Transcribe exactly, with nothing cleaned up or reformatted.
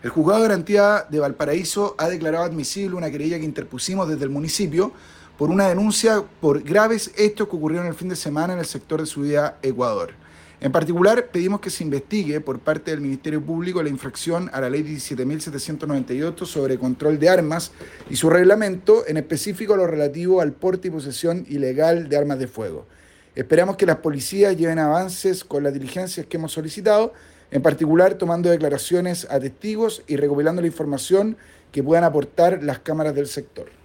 El Juzgado de Garantía de Valparaíso ha declarado admisible una querella que interpusimos desde el municipio por una denuncia por graves hechos que ocurrieron el fin de semana en el sector de Subida Ecuador. En particular, pedimos que se investigue por parte del Ministerio Público la infracción a la Ley diecisiete mil setecientos noventa y ocho sobre control de armas y su reglamento, en específico lo relativo al porte y posesión ilegal de armas de fuego. Esperamos que las policías lleven avances con las diligencias que hemos solicitado, en particular tomando declaraciones a testigos y recopilando la información que puedan aportar las cámaras del sector.